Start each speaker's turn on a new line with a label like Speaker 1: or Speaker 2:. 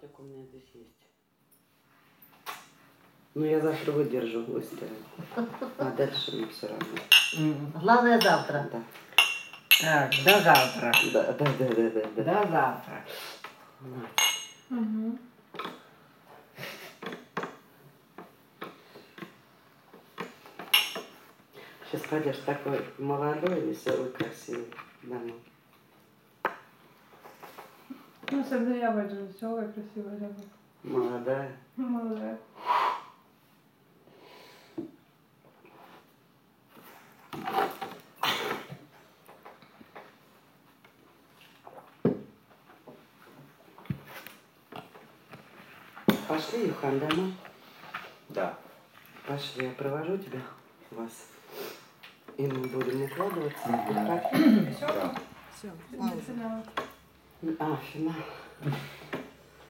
Speaker 1: Аптек у меня здесь есть. Ну, я завтра выдержу, выстою. А дальше мне все равно.
Speaker 2: Главное завтра.
Speaker 1: Да.
Speaker 3: Так, до завтра.
Speaker 1: Да.
Speaker 3: До завтра.
Speaker 2: Угу.
Speaker 1: Сейчас пойдешь такой молодой, веселый, красивый домой.
Speaker 4: Ну, сегодня я пойду веселая, красивая домой.
Speaker 1: Молодая.
Speaker 4: Молодая.
Speaker 1: Пошли, Юхан, домой?
Speaker 5: Да.
Speaker 1: Пошли, я провожу тебя, вас. И мы будем укладываться.
Speaker 5: Да.
Speaker 4: Все,
Speaker 1: Пауза.
Speaker 4: финал.
Speaker 1: А, финал.